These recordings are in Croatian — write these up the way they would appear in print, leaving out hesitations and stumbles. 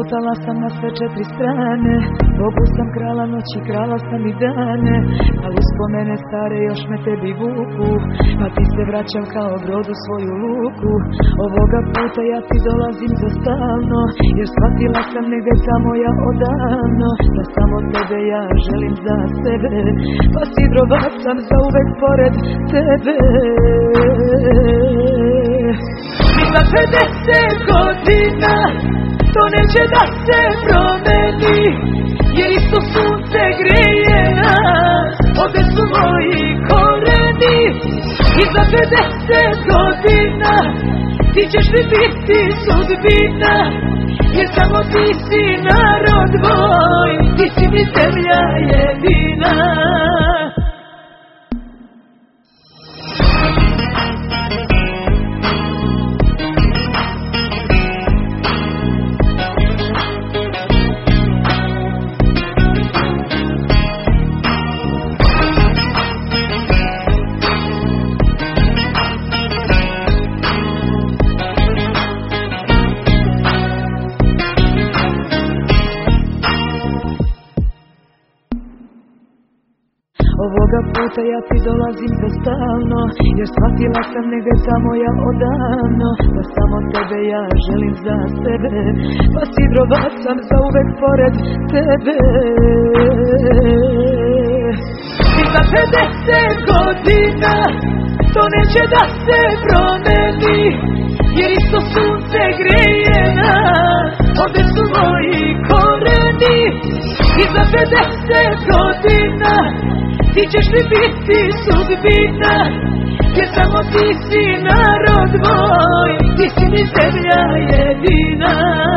Lutala sam na sve četiri strane, Bogu sam krala noći, krala sam i dane, ali uspomene stare još me tebi vuku, pa ti se vraćam kao brod u svoju luku. Ovoga puta ja ti dolazim za stalno, jer shvatila sam negdje tamo ja odavno, da samo tebe ja želim za sebe, pa sidrovat sam za uvek pored tebe. I za 50 godina to neće da se promeni, jer isto sunce greje nas, ovdje su moji koreni. I za 50 godina ti ćeš mi biti sudbina, jer samo ti si narod moj, ti si mi zemlja jedina. Ovoga puta ja ti dolazim za stalno, jer shvatila sam negdje tamo ja odavno, da samo tebe ja želim za sebe, pa sidrovat sam za uvek pored tebe. I za 50 godina to neće da se promeni, jer isto sunce greje nas, ovdje su moji koreni. I za 50 godina ti ćeš mi biti sudbina, jer samo ti si narod moj, ti si mi zemlja jedina.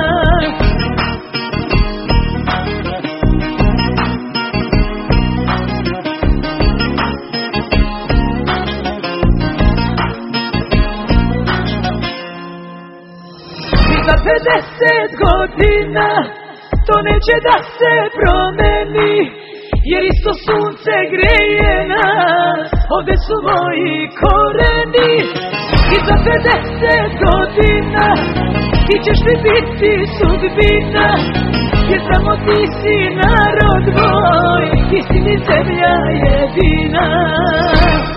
I za 50 godina to neće da se promeni, jer isto sunce greje nas, ovdje su moji koreni. I za 50 godina ti ćeš mi biti sudbina, jer samo ti si narod moj, ti si mi zemlja jedina.